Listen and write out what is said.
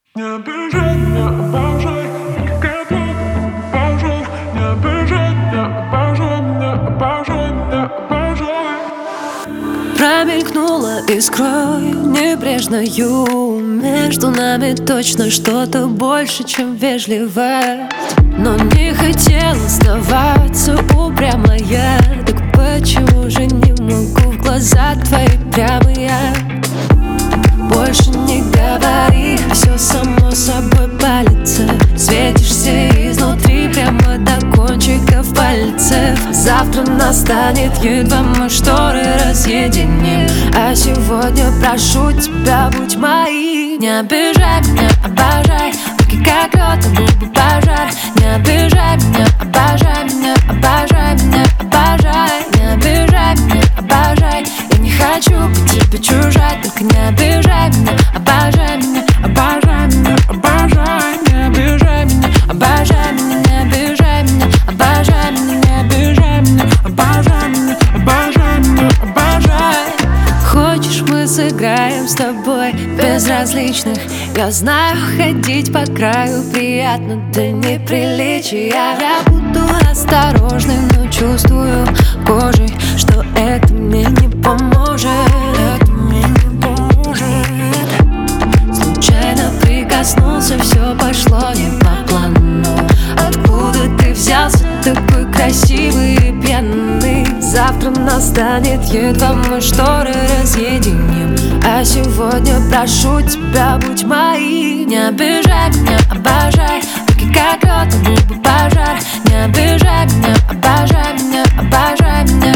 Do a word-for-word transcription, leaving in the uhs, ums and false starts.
Не обижай меня, обожай, как обожай. Не обижай меня, обожай меня, обожай меня, обожай. Промелькнула искрой небрежною. Между нами точно что-то больше, чем вежливость. Но не хотела сдаваться, упрямая. Так почему же не могу в глаза твои прямые? Больше не говори, все само собой палится. Светишься изнутри прямо до кончиков пальцев. Завтра настанет, едва мы шторы разъединим. А сегодня прошу тебя, будь моим. Не обижай меня, обожай, руки как лед, а губы пожар. Не обижай меня, обожай меня, обожай меня, обожай. Не обижай меня, обожай, я не хочу быть тебе чужой. Только не обижай меня, обожай меня, обожай меня, обожай. Не обижай меня, обожай меня, не обижай меня, обожай меня, не обижай меня, обожай меня, обожай меня, обожай. Хочешь, мы сыграем с тобой безразличных? Я знаю, ходить по краю приятно до неприличия. Я буду осторожным, но чувствую кожей, что это мне не поможет. Это мне не поможет. Случайно прикоснулся, все пошло не по плану. Откуда ты взялся такой красивый и пьяный? Завтра настанет, едва мы шторы разъединим. А сегодня прошу тебя, будь моим. Не обижай меня, обожай, руки как лед, а губы пожар. Не обижай меня, обожай меня, обожай меня,